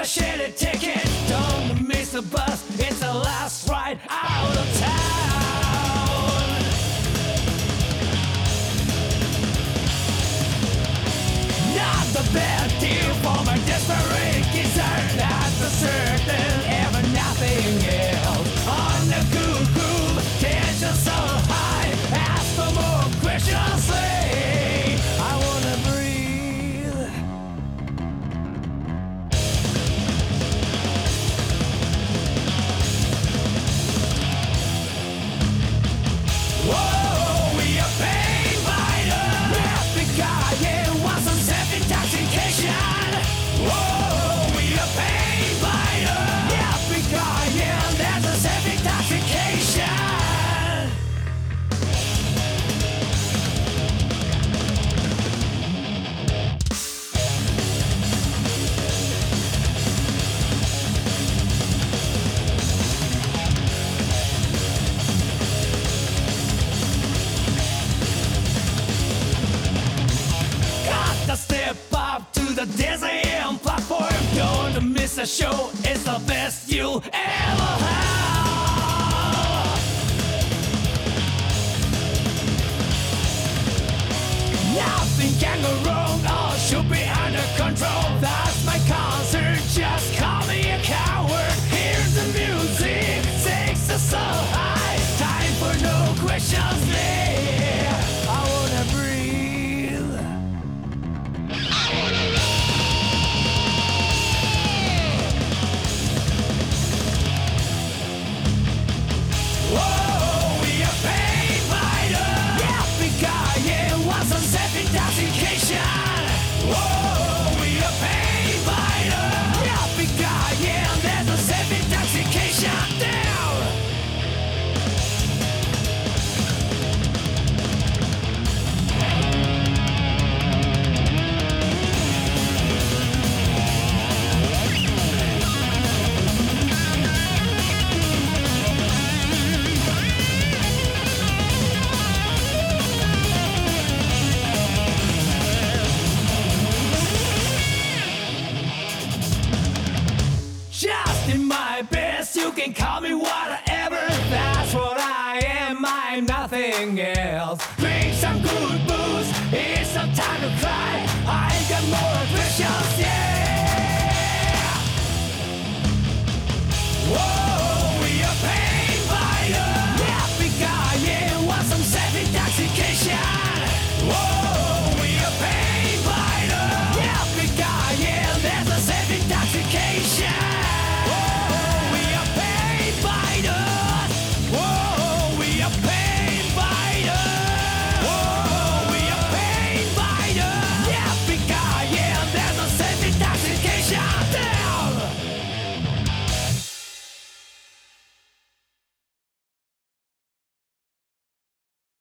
shitty ticket. Don't miss the bus, it's the last ride out of town. Not the bad deal for my desperate concern. Not the certain, ever nothing else. On the good groove, tension so high. Ask for more questions, say I wanna breathe. Whoa, we are pain fighters. Rapid guy, yeah, want some self-intoxication. Whoa, we are pain fighters. Rapid guy, yeah, there's a self-intoxication. Gotta step up to the Disney platform. Don't miss a show, it's the best you'll ever have. Nothing can go wrong, all should be under control. That's my concert, just call me a coward. Here's the music, takes us so high. Time for no questions, yeah. I wanna breathe. Whoa, we are pain fighters. Yeah, big guy, yeah, want some self-intoxication. Whoa, we are pain fighters. Yeah, big guy, yeah, there's a self-intoxication down. Just in my best, you can call me what